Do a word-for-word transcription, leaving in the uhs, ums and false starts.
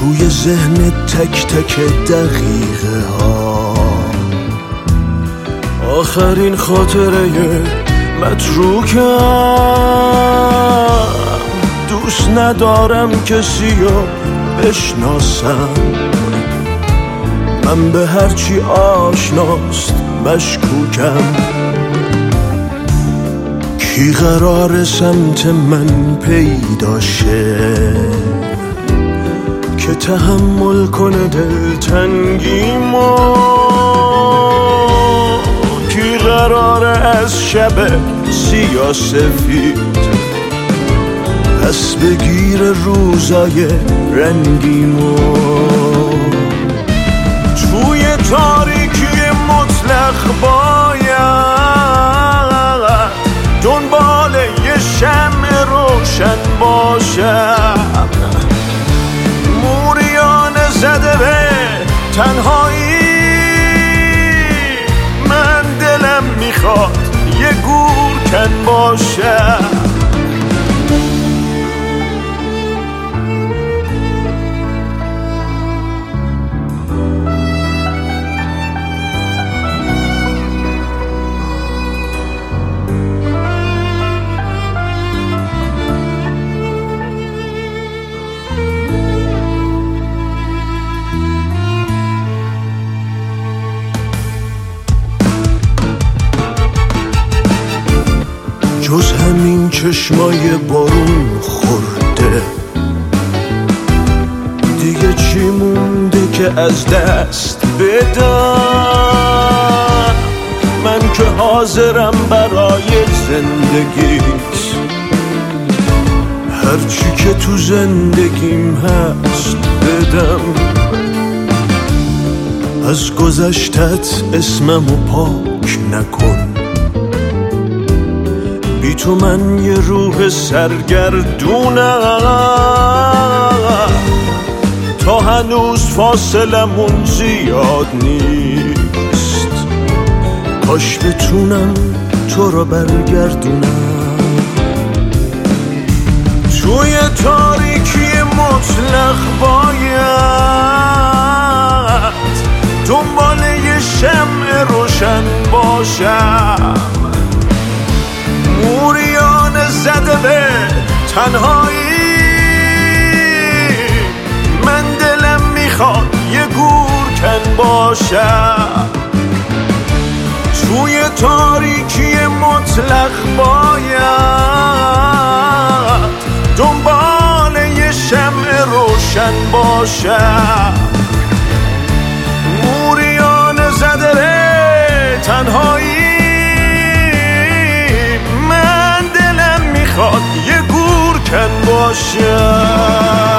توی ذهن تک تک دقیقه ها آخرین خاطره متروکم. دوست ندارم کسی رو بشناسم، من به هرچی آشناست مشکوکم. کی قرار سمت من پیدا شه که تحمل کنه دلتنگیمو؟ کی قراره از شب سیاه‌سفید پس بگیر روزای رنگیمو؟ توی تاریکی مطلق باید دنبال یه شمع روشن باشم. موریان زده به تنهایی، من دلم میخواد یه گورکن باشم. جز همین چشمای بارون خورده دیگه چی مونده که از دست بدم؟ من که حاضرم برای زندگیت هرچی که تو زندگیم هست بدم. از گذشتت اسممو پاک نکن، بی تو من یه روح سرگردونم. تا هنوز فاصلمون زیاد نیست، کاش بتونم تو رو برگردونم. توی تاریکی مطلق باید دنبال یه شمع روشن باشم. موریان زده به تنهایی، من دلم میخواد یه گورکن باشم. توی تاریکی مطلق باید دنبال یه شمع روشن باشم. موریان زده به تنهایی، من دلم میخواد یه گورکن باشم.